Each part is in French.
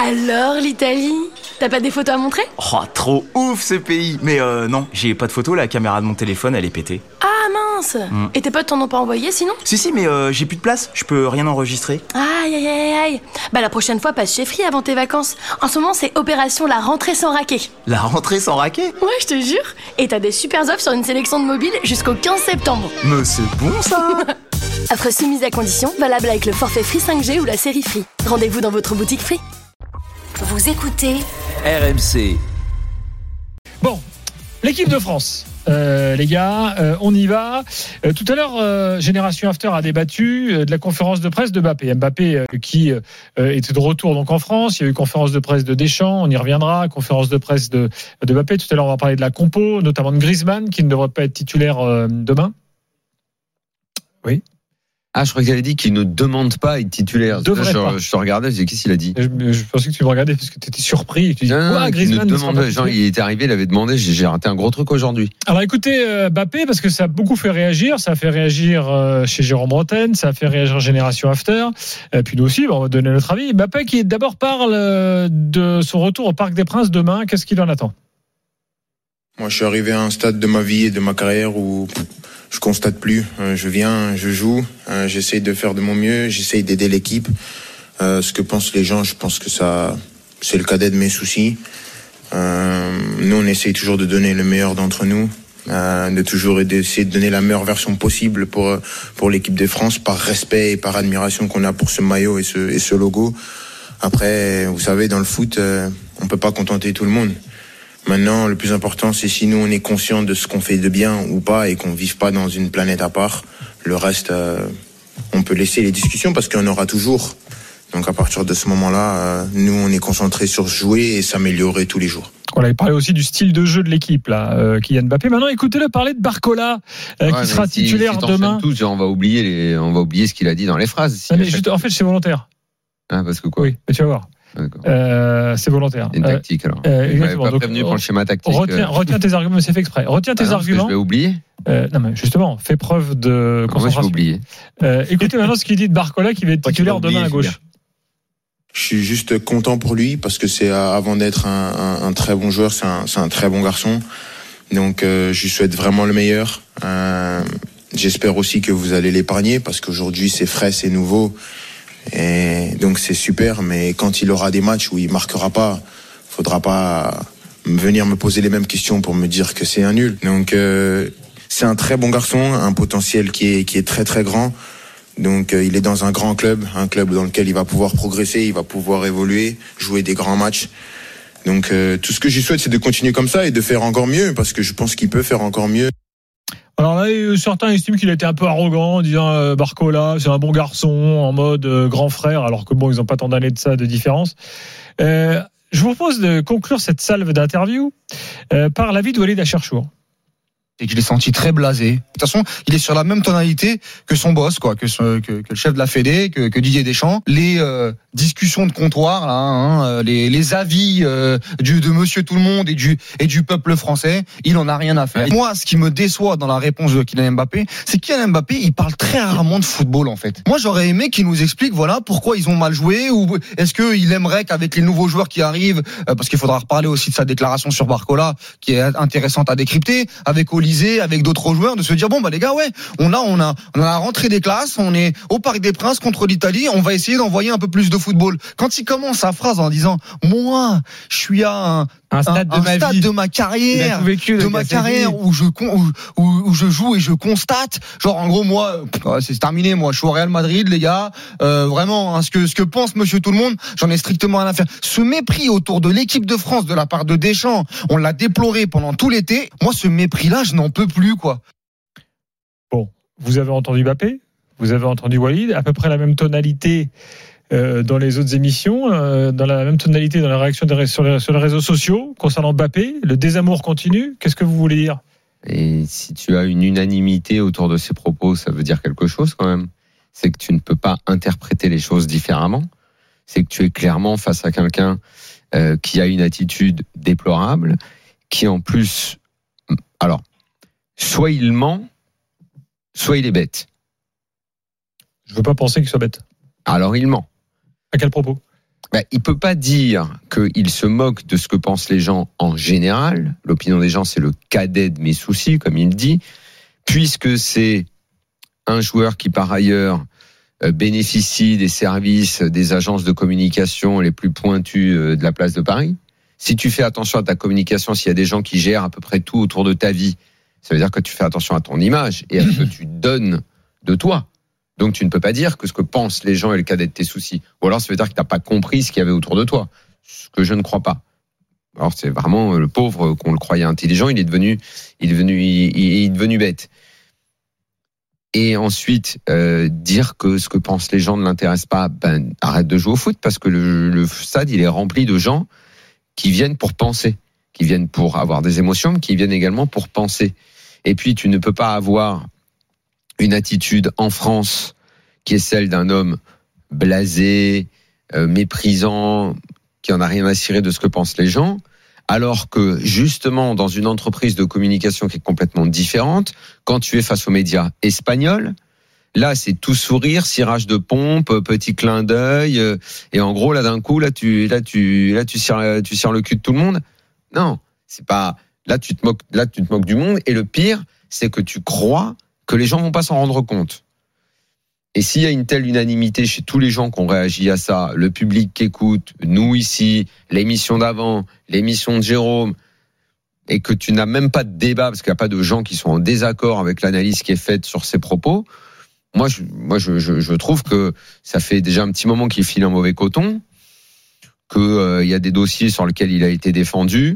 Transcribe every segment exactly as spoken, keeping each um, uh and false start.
Alors, l'Italie ? T'as pas des photos à montrer ? Oh, trop ouf ce pays. Mais euh, non, j'ai pas de photos, la caméra de mon téléphone, elle est pétée. Ah mince mm. Et tes potes t'en ont pas envoyé sinon ? Si, si, mais euh, j'ai plus de place, je peux rien enregistrer. Aïe, aïe, aïe, aïe. Bah la prochaine fois, passe chez Free avant tes vacances. En ce moment, c'est opération la rentrée sans raquet. La rentrée sans raquet ? Ouais, je te jure. Et t'as des super offres sur une sélection de mobiles jusqu'au quinze septembre. Mais c'est bon ça. Offre soumise à condition, valable avec le forfait Free cinq G ou la série Free. Rendez-vous dans votre boutique Free. Vous écoutez R M C. Bon, l'équipe de France. Euh, les gars, euh, on y va. Euh, tout à l'heure, euh, Génération After a débattu euh, de la conférence de presse de Mbappé. Mbappé euh, qui euh, était de retour donc en France. Il y a eu conférence de presse de Deschamps, on y reviendra. Conférence de presse de, de Mbappé. Tout à l'heure, on va parler de la compo, notamment de Griezmann qui ne devrait pas être titulaire euh, demain. Oui. Ah, je crois qu'il avait dit qu'il ne demande pas à être titulaire. Là, je, je te regardais, je disais, qu'est-ce qu'il a dit ? je, je pensais que tu me regardais parce que tu étais surpris. Et tu dis, non, quoi, non, Griezmann ne demande pas. Genre, il était arrivé, il avait demandé, j'ai, j'ai raté un gros truc aujourd'hui. Alors écoutez, euh, Mbappé, parce que ça a beaucoup fait réagir, ça a fait réagir euh, chez Jérôme Bretagne, ça a fait réagir Génération After, et puis nous aussi, bon, on va donner notre avis. Mbappé qui d'abord parle euh, de son retour au Parc des Princes demain, qu'est-ce qu'il en attend ? Moi, je suis arrivé à un stade de ma vie et de ma carrière où je constate plus. Je viens, je joue, j'essaye de faire de mon mieux, j'essaye d'aider l'équipe. Euh, ce que pensent les gens, je pense que ça, c'est le cadet de mes soucis. Euh, nous, on essaye toujours de donner le meilleur d'entre nous, euh, de toujours essayer de donner la meilleure version possible pour pour l'équipe de France, par respect et par admiration qu'on a pour ce maillot et ce et ce logo. Après, vous savez, dans le foot, euh, on peut pas contenter tout le monde. Maintenant, le plus important, c'est si nous, on est conscient de ce qu'on fait de bien ou pas et qu'on ne vive pas dans une planète à part. Le reste, euh, on peut laisser les discussions parce qu'il y en aura toujours. Donc, à partir de ce moment-là, euh, nous, on est concentrés sur jouer et s'améliorer tous les jours. On avait parlé aussi du style de jeu de l'équipe, là, euh, Kylian Mbappé. Maintenant, écoutez-le parler de Barcola, euh, ouais, qui sera si, titulaire si demain. Tous, on va oublier les, on va oublier ce qu'il a dit dans les phrases. Si non, mais juste, en fait, c'est volontaire. Ah, parce que quoi ? Oui, mais tu vas voir. Euh, c'est volontaire. Une tactique alors. Euh, exactement. Pas prévenu pour le schéma tactique. Retiens, retiens tes arguments, c'est fait exprès. Retiens tes ah non, arguments. Je vais oublier. Euh, non mais justement, fais preuve de concentration. Moi, je vais oublier. Euh, écoutez maintenant ce qu'il dit de Barcola qui va être titulaire demain à gauche. Je suis juste content pour lui parce que c'est avant d'être un, un, un très bon joueur, c'est un, c'est un très bon garçon. Donc euh, je lui souhaite vraiment le meilleur. Euh, j'espère aussi que vous allez l'épargner parce qu'aujourd'hui c'est frais, c'est nouveau. Et donc c'est super, mais quand il aura des matchs où il marquera pas, faudra pas venir me poser les mêmes questions pour me dire que c'est un nul. Donc euh, c'est un très bon garçon, un potentiel qui est qui est très très grand. Donc euh, il est dans un grand club, un club dans lequel il va pouvoir progresser, il va pouvoir évoluer, jouer des grands matchs. Donc euh, tout ce que je lui souhaite, c'est de continuer comme ça et de faire encore mieux, parce que je pense qu'il peut faire encore mieux. Alors là, certains estiment qu'il a été un peu arrogant en disant euh, Barcola, c'est un bon garçon en mode euh, grand frère, alors que bon, ils n'ont pas tant d'années de ça de différence. Euh, je vous propose de conclure cette salve d'interview euh, par l'avis de Walid Acharchour. Et que je l'ai senti très blasé. De toute façon, il est sur la même tonalité que son boss, quoi, que, ce, que, que le chef de la Fédé, que, que Didier Deschamps. Les euh, discussions de comptoir, là, hein, les, les avis euh, du, de Monsieur Tout le Monde et du et du peuple français, il en a rien à faire. Moi, ce qui me déçoit dans la réponse de Kylian Mbappé, c'est que Kylian Mbappé, il parle très rarement de football, en fait. Moi, j'aurais aimé qu'il nous explique, voilà, pourquoi ils ont mal joué, ou est-ce qu'il aimerait qu'avec les nouveaux joueurs qui arrivent, euh, parce qu'il faudra reparler aussi de sa déclaration sur Barcola, qui est intéressante à décrypter, avec Oli, avec d'autres joueurs, de se dire bon bah les gars ouais on a on a on a la rentrée des classes, on est au Parc des Princes contre l'Italie, on va essayer d'envoyer un peu plus de football. Quand il commence sa phrase en disant moi je suis à un un stade, un, de, un ma stade de ma carrière vécu, de ma carrière où je où, où, où je joue et je constate genre en gros moi c'est terminé, moi je suis au Real Madrid les gars, euh, vraiment hein, ce que ce que pense Monsieur Tout le Monde, j'en ai strictement rien à faire. Ce mépris autour de l'équipe de France de la part de Deschamps, on l'a déploré pendant tout l'été. Moi ce mépris là je n'en peux plus quoi. Bon, vous avez entendu Mbappé, vous avez entendu Walid, à peu près la même tonalité euh, dans les autres émissions, euh, dans la même tonalité dans la réaction des, sur, les, sur les réseaux sociaux concernant Mbappé. Le désamour continue. Qu'est-ce que vous voulez dire ? Et si tu as une unanimité autour de ces propos, ça veut dire quelque chose quand même. C'est que tu ne peux pas interpréter les choses différemment. C'est que tu es clairement face à quelqu'un euh, qui a une attitude déplorable, qui en plus, alors, soit il ment, soit il est bête. Je veux pas penser qu'il soit bête. Alors il ment. À quel propos ? bah, il peut pas dire qu'il se moque de ce que pensent les gens en général. L'opinion des gens, c'est le cadet de mes soucis, comme il dit, puisque c'est un joueur qui, par ailleurs, bénéficie des services des agences de communication les plus pointues de la place de Paris. Si tu fais attention à ta communication, s'il y a des gens qui gèrent à peu près tout autour de ta vie, ça veut dire que tu fais attention à ton image et à ce que tu donnes de toi. Donc tu ne peux pas dire que ce que pensent les gens est le cadet de tes soucis. Ou alors ça veut dire que tu n'as pas compris ce qu'il y avait autour de toi. Ce que je ne crois pas. Alors c'est vraiment le pauvre qu'on le croyait intelligent, il est devenu, il est devenu, il, il est devenu bête. Et ensuite, euh, dire que ce que pensent les gens ne l'intéresse pas, ben arrête de jouer au foot parce que le, le stade il est rempli de gens qui viennent pour penser, qui viennent pour avoir des émotions, mais qui viennent également pour penser. Et puis tu ne peux pas avoir une attitude en France qui est celle d'un homme blasé, euh, méprisant, qui en a rien à cirer de ce que pensent les gens, alors que justement dans une entreprise de communication qui est complètement différente, quand tu es face aux médias espagnols, là c'est tout sourire, cirage de pompe, petit clin d'œil, euh, et en gros là d'un coup là tu là tu là tu cires tu cires le cul de tout le monde. Non, c'est pas là tu te moques là tu te moques du monde et le pire c'est que tu crois que les gens vont pas s'en rendre compte. Et s'il y a une telle unanimité chez tous les gens qui ont réagi à ça, le public qui écoute, nous ici, l'émission d'avant, l'émission de Jérôme, et que tu n'as même pas de débat parce qu'il n'y a pas de gens qui sont en désaccord avec l'analyse qui est faite sur ces propos, moi, je, moi, je, je, je trouve que ça fait déjà un petit moment qu'il file un mauvais coton, qu'il euh, y a des dossiers sur lesquels il a été défendu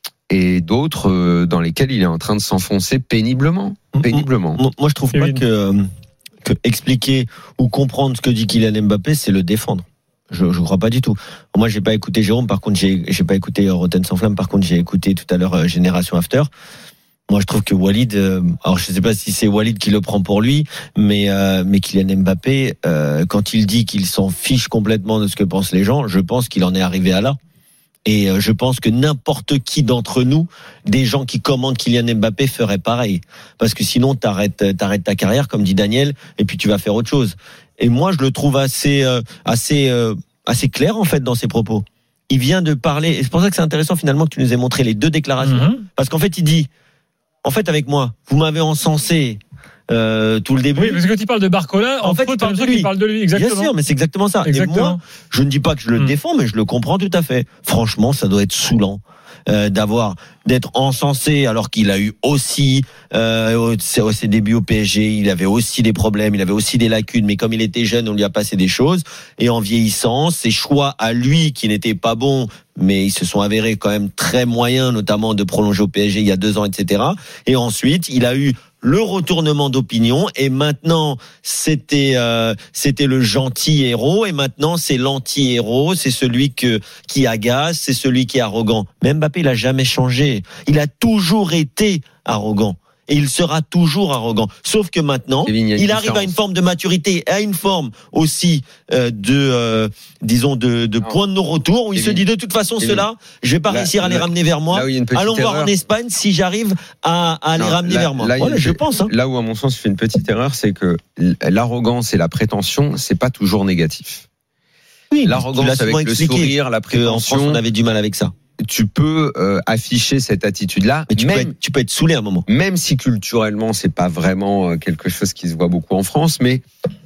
et d'autres euh, dans lesquels il est en train de s'enfoncer péniblement. péniblement. Moi, je trouve pas que... que expliquer ou comprendre ce que dit Kylian Mbappé, c'est le défendre. Je je crois pas du tout. Moi, j'ai pas écouté Jérôme, par contre, j'ai j'ai pas écouté Rotten sans flamme, par contre, j'ai écouté tout à l'heure euh, Génération After. Moi, je trouve que Walid, euh, alors je sais pas si c'est Walid qui le prend pour lui, mais euh, mais Kylian Mbappé, euh, quand il dit qu'il s'en fiche complètement de ce que pensent les gens, je pense qu'il en est arrivé à là. Et je pense que n'importe qui d'entre nous, des gens qui commandent Kylian Mbappé, ferait pareil. Parce que sinon, t'arrêtes, t'arrêtes ta carrière, comme dit Daniel, et puis tu vas faire autre chose. Et moi, je le trouve assez, assez, assez clair, en fait, dans ses propos. Il vient de parler, et c'est pour ça que c'est intéressant, finalement, que tu nous aies montré les deux déclarations. Mm-hmm. Parce qu'en fait, il dit, en fait, avec moi, vous m'avez encensé, Euh, tout le début. Oui, parce que quand il parle de Barcola, en, en fait, il parle de lui. Il parle de lui, exactement. Bien sûr, mais c'est exactement ça. Exactement. Et moi, je ne dis pas que je le mmh. défends, mais je le comprends tout à fait. Franchement, ça doit être saoulant euh, d'avoir d'être encensé alors qu'il a eu aussi euh, ses débuts au P S G, il avait aussi des problèmes, il avait aussi des lacunes, mais comme il était jeune, on lui a passé des choses. Et en vieillissant, ses choix à lui qui n'étaient pas bons, mais ils se sont avérés quand même très moyens, notamment de prolonger au P S G il y a deux ans, et cetera. Et ensuite, il a eu le retournement d'opinion et maintenant c'était euh, c'était le gentil héros et maintenant c'est l'anti-héros, c'est celui que qui agace, c'est celui qui est arrogant. Mais Mbappé, il a jamais changé. Il a toujours été arrogant. Et il sera toujours arrogant. Sauf que maintenant, il arrive à une forme de maturité, à une forme aussi euh, de, euh, disons, de, de point de non-retour, où il se dit de toute façon, ceux-là, je vais pas là, réussir à les là, ramener vers moi. Allons voir erreur. En Espagne si j'arrive à, à non, les ramener là, vers moi. Là, voilà, je pense. Hein. Là où, à mon sens, il fait une petite erreur, c'est que l'arrogance et la prétention, c'est pas toujours négatif. Oui, l'arrogance avec le sourire, la prétention. En France, on avait du mal avec ça. Tu peux euh, afficher cette attitude-là, mais tu, même, peux être, tu peux être saoulé à un moment. Même si culturellement c'est pas vraiment quelque chose qui se voit beaucoup en France, mais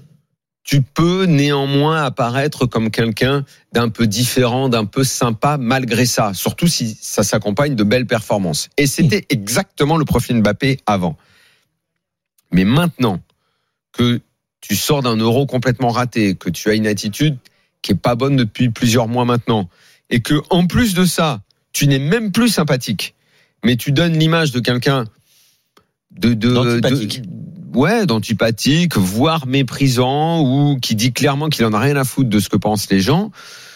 tu peux néanmoins apparaître comme quelqu'un d'un peu différent, d'un peu sympa malgré ça, surtout si ça s'accompagne de belles performances. Et c'était mmh. exactement le profil Mbappé avant. Mais maintenant que tu sors d'un Euro complètement raté, que tu as une attitude qui est pas bonne depuis plusieurs mois maintenant, et que en plus de ça, tu n'es même plus sympathique, mais tu donnes l'image de quelqu'un de, de, d'antipathique. de ouais, d'antipathique, voire méprisant, ou qui dit clairement qu'il en a rien à foutre de ce que pensent les gens.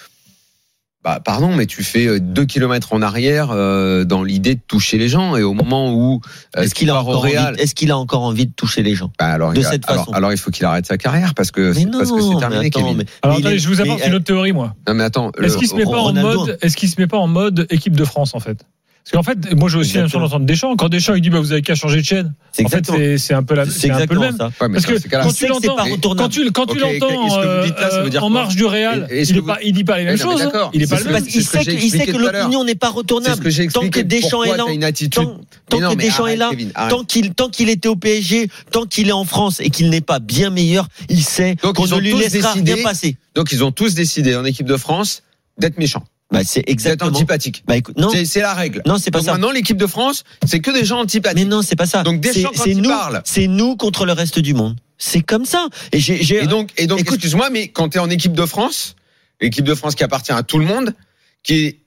Bah, pardon, mais tu fais deux kilomètres en arrière euh, dans l'idée de toucher les gens, et au moment où euh, est-ce qu'il a encore Real, envie, est-ce qu'il a encore envie de toucher les gens bah alors, de cette alors, façon alors il faut qu'il arrête sa carrière parce que c'est, non, parce que c'est terminé. Attends, Kevin. Mais, alors mais attendez, est, je vous apporte mais, une autre théorie moi. Non mais attends, est-ce qu'il se met pas en mode, est-ce qu'il se met pas en mode équipe de France en fait? Parce qu'en fait, moi j'ai aussi l'impression d'entendre Deschamps. Quand Deschamps il dit bah vous avez qu'à changer de chaîne. C'est en fait, c'est, c'est un peu la, c'est c'est un peu le même. ça. Ouais, mais Parce que ça, quand tu l'entends, quand tu quand tu Okay, l'entends et ce que vous dites là, ça veut dire euh, en quoi marge du Réal, Et- et ce il que est vous- pas, il dit pas les mêmes Ouais, non, mais choses. hein. d'accord. Il est C'est pas ce le que- même. Parce qu'il c'est ce que sait j'ai que, il sait expliqué que tout à l'heure. l'opinion n'est pas C'est retournable. ce que j'ai Tant que expliqué. Deschamps est Pourquoi là, t'as une attitude tant, tant Mais non, que mais Deschamps arrête, est là, Kevin, arrête. tant qu'il, tant qu'il était au P S G, tant qu'il est en France et qu'il n'est pas bien meilleur, il sait Donc, qu'on ils ne ont lui tous laissera décidé- rien passer. Donc ils ont tous décidé en équipe de France d'être méchants, Bah, c'est d'être exactement. antipathiques. Bah, écoute, non, C'est, c'est la règle. non, c'est pas Donc ça. maintenant l'équipe de France, c'est que des gens Mais antipathiques. non, c'est pas ça. Donc, c'est, Deschamps, quand c'est il nous, parle- c'est nous contre le reste du monde. C'est comme ça. Et j'ai, j'ai, Et donc, et donc, Écoute- excuse-moi, mais quand tu es en équipe de France, l'équipe de France qui appartient à tout le monde, qui est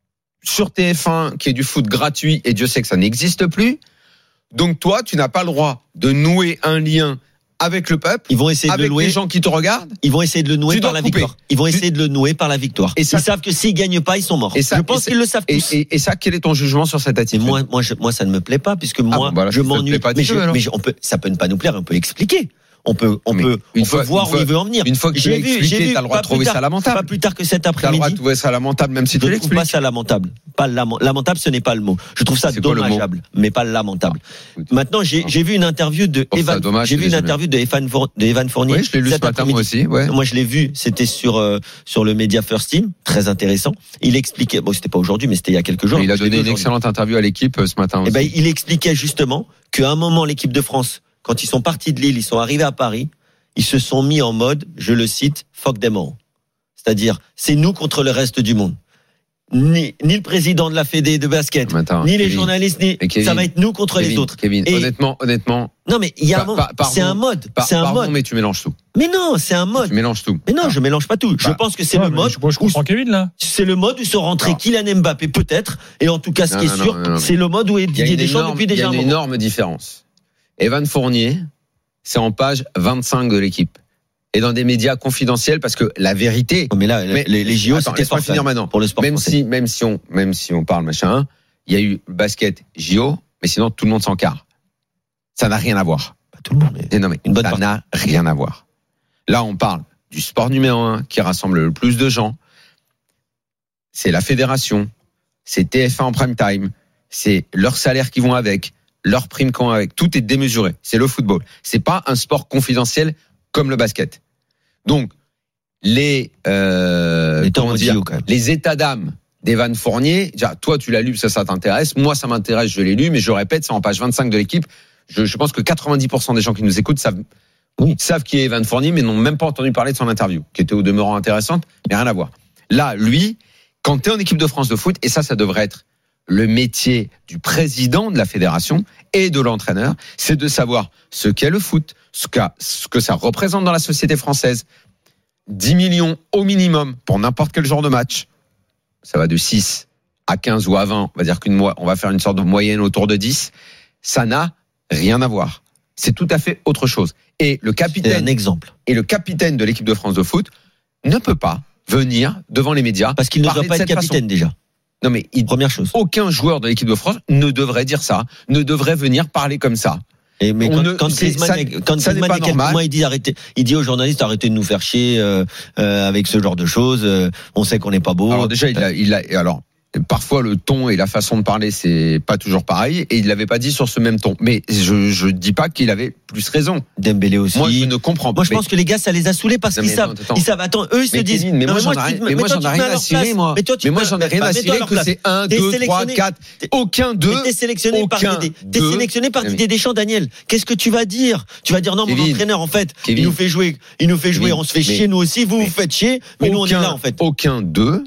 sur T F un, qui est du foot gratuit, et Dieu sait que ça n'existe plus. Donc toi, tu n'as pas le droit de nouer un lien avec le peuple, ils vont essayer de le avec louer. les gens qui te regardent. Ils vont essayer de le nouer Tu par dois la couper. victoire. Ils vont Tu- essayer de le nouer par la victoire. Et ça- ils savent que s'ils gagnent pas, ils sont morts. Et ça- je pense et ça- qu'ils le savent Et, tous. et, et ça, quel est ton jugement sur cette Et attitude? moi, moi, je, moi, ça ne me plaît pas puisque moi, bon, bah alors, je si ça te m'ennuie. plaît pas, mais dis-le, je- alors. mais je- on peut, ça peut ne pas nous plaire, on peut expliquer. On peut, on Mais peut, une on fois- peut voir une où fois- il veut en venir. Une fois que tu J'ai l'as vu- j'ai expliqué, vu t'as le droit pas de trouver plus tard- ça lamentable. Pas plus tard que cet T'as le droit après-midi. de trouver ça lamentable, même si Je tu ne trouve pas l'expliques. ça lamentable. Pas lament- lamentable, ce n'est pas le mot. Je trouve ça C'est quoi le mot dommageable, mais pas lamentable. Écoute. Maintenant, j'ai, j'ai vu une interview de Pour ça, Evan, dommage, j'ai c'est vu une déjà interview de Evan, Four- de Evan Fournier. Oui, je l'ai lu ce cet matin, moi après-midi. aussi, ouais. Moi, je l'ai vu. C'était sur euh, sur le média First Team, très intéressant. Il expliquait. Bon, c'était pas aujourd'hui, mais c'était il y a quelques jours. Il a Je l'ai donné vu une aujourd'hui. excellente interview à l'équipe euh, ce matin Eh aussi. ben, il expliquait justement qu'à un moment, l'équipe de France, quand ils sont partis de Lille, ils sont arrivés à Paris, ils se sont mis en mode, je le cite, fuck them all. C'est-à-dire, c'est nous contre le reste du monde. Ni, ni le président de la Fédé de basket, Mais attends, ni les Kevin, journalistes, ni, Mais Kevin, ça va être nous contre Kevin, les autres. Kevin, Et- honnêtement, honnêtement, Non, mais il y a un Pa- mode. pa- pardon. C'est un mode. par- C'est un pardon, mode. mais tu mélanges tout. Mais non, c'est un mode. Tu mélanges tout. Mais non, je mélange pas tout. Je Bah, pense que c'est Ouais, le mais mode. je, moi, je où comprends Kevin là. c'est le mode où sont rentrés Non. Kylian Mbappé peut-être, et en tout cas ce Non, qui est non, sûr, non, non, non. c'est le mode où est Il y a Didier une Deschamps énorme, depuis il y déjà a un une moment. énorme différence. Evan Fournier, c'est en page vingt-cinq de l'équipe. Et dans des médias confidentiels, parce que la vérité, Mais là, Mais- les, les J O, Attends, c'était laisse-moi fort finir fun maintenant. pour le sport même français. si, même si on, même si on parle machin, il y a eu le basket J O, mais sinon tout le monde s'en carre. Ça n'a rien à voir. Pas tout le monde. mais- Et non mais Une bonne ça partie. n'a rien à voir. Là, on parle du sport numéro un qui rassemble le plus de gens. C'est la fédération, c'est T F un en prime time, c'est leurs salaires qui vont avec, leurs primes qui vont avec. Tout est démesuré. C'est le football. C'est pas un sport confidentiel comme le basket. Donc les euh, Les temps comment au dire, J O, quand même. les états d'âme d'Evan Fournier. Déjà, toi, tu l'as lu, ça, ça t'intéresse. Moi, ça m'intéresse, je l'ai lu, mais je répète, c'est en page vingt-cinq de l'équipe. Je, je pense que quatre-vingt-dix pour cent des gens qui nous écoutent savent, Oui. savent qui est Evan Fournier, mais n'ont même pas entendu parler de son interview, qui était au demeurant intéressante, mais rien à voir. Là, lui, quand tu es en équipe de France de foot, et ça, ça devrait être le métier du président de la fédération et de l'entraîneur, c'est de savoir ce qu'est le foot, ce, qu'a, ce que ça représente dans la société française. dix millions au minimum pour n'importe quel genre de match. Ça va de six à quinze ou à vingt. On va dire qu'une mo- on va faire une sorte de moyenne autour de dix. Ça n'a rien à voir. C'est tout à fait autre chose. Et le C'est un capitaine, exemple. et le capitaine de l'équipe de France de foot ne peut pas venir devant les médias. Parce qu'il ne parler doit pas de être cette capitaine déjà. Non, mais il- Première chose. aucun joueur de l'équipe de France ne devrait dire ça, ne devrait venir parler comme ça. Et mais On quand, ne- quand c'est- Griezmann, ça- quand ça n'est Griezmann, pas il y a quelques normal. mois, il dit arrêtez, il dit aux journalistes arrêtez de nous faire chier euh, euh, avec ce genre de choses. euh, on sait qu'on n'est pas beau. Alors déjà, il a, il a, alors parfois le ton et la façon de parler, c'est pas toujours pareil, et il l'avait pas dit sur ce même ton. Mais je, je dis pas qu'il avait plus raison. Dembélé aussi. Moi, je ne comprends pas. Moi, je pense que les gars, ça les a saoulés parce Non, qu'ils mais savent. attends, attends. Ils savent. Attends, eux, ils se Mais disent. Kevin, mais non, moi, j'en ai tu rien- te- mais moi, toi, j'en tu ai te mets rien à leur cirer, place. moi. Mais toi, tu Mais te moi, mets- j'en ai rien bah, à mets-toi cirer leur que place. c'est un, T'es deux, trois, sélectionné- quatre, t'es- aucun Mais deux. t'es sélectionné par aucun Didier. T'es deux. sélectionné par Mais- Didier Deschamps, Daniel. Qu'est-ce que tu vas dire? Tu vas dire non, mon Kevin. entraîneur, en fait, Kevin. il nous fait jouer, il nous fait jouer, Kevin. on se fait Mais- chier, nous aussi, vous mais- vous faites chier, mais nous on est Aucun- là, en fait. Aucun d'eux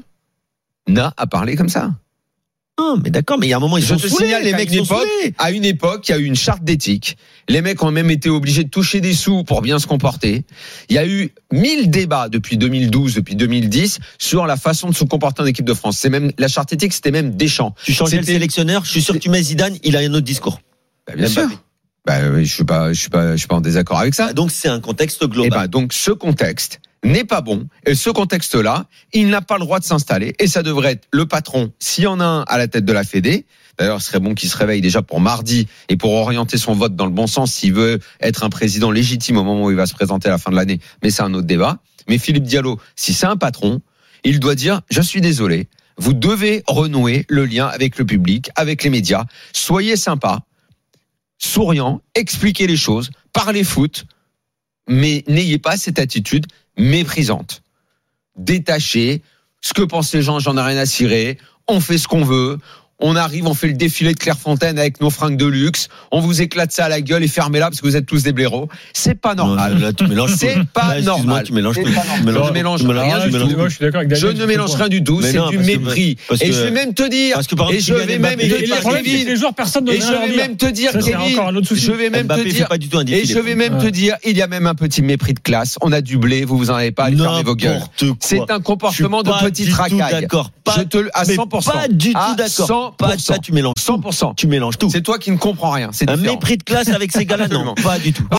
n'a à parler comme ça. Non, mais d'accord, mais il y a un moment, ils Je sont te saoulés, signale les qu'à mecs une sont époque, saoulés. à une époque, il y a eu une charte d'éthique. Les mecs ont même été obligés de toucher des sous pour bien se comporter. Il y a eu mille débats depuis deux mille douze, depuis deux mille dix, sur la façon de se comporter en équipe de France. C'est même, la charte éthique, c'était même Deschamps. Tu changeais le C'était- sélectionneur, je suis sûr que tu mets Zidane, il a un autre discours. Bah, bien Mbappé. sûr. Bah, oui, je suis pas, je suis pas, je suis pas en désaccord avec ça. Donc c'est un contexte Et global. ben, donc, ce contexte n'est pas bon. Et ce contexte-là, il n'a pas le droit de s'installer. Et ça devrait être le patron, s'il y en a un à la tête de la Fédé. D'ailleurs, ce serait bon qu'il se réveille déjà pour mardi et pour orienter son vote dans le bon sens s'il veut être un président légitime au moment où il va se présenter à la fin de l'année. Mais c'est un autre débat. Mais Philippe Diallo, si c'est un patron, il doit dire, je suis désolé. Vous devez renouer le lien avec le public, avec les médias. Soyez sympa, souriant, expliquez les choses, parlez foot, mais n'ayez pas cette attitude méprisante. Détachez. Ce que pensent les gens, j'en ai rien à cirer. On fait ce qu'on veut. On arrive, on fait le défilé de Clairefontaine avec nos fringues de luxe. On vous éclate ça à la gueule et fermez-la parce que vous êtes tous des blaireaux. C'est pas normal. Non, là, tu mélanges c'est tout. pas Là, normal. Tu mélanges C'est tout. pas normal. Je mélange rien du tout. Moi, je suis d'accord avec Daniel. Je ne mélange rien du tout. Mais C'est non, du parce que- mépris. parce que- Et je vais même te dire. parce que par Et exemple, je vais Kylian même Mbappé- te Et le dire, problème, c'est que Kevin. les joueurs, personne ne Et je vais même te dire, Ça, c'est Kevin. encore un autre souci. Je vais même Mbappé te fait dire. pas du tout un Et défilé. je vais même Ouais. te dire, il y a même un petit mépris de classe. On a du blé, vous vous en avez pas, allez fermer vos gueules. N'importe quoi. C'est un comportement Je suis de pas petite du tout racaille. d'accord. Pas- Je te le, à mais cent pour cent. Pas du tout À d'accord. cent Pas pour cent. ça, tu mélanges. cent pour cent. Tu mélanges tout. C'est toi qui ne comprends rien. C'est Un différent. mépris de classe avec ces gars-là, non, Absolument. pas du tout.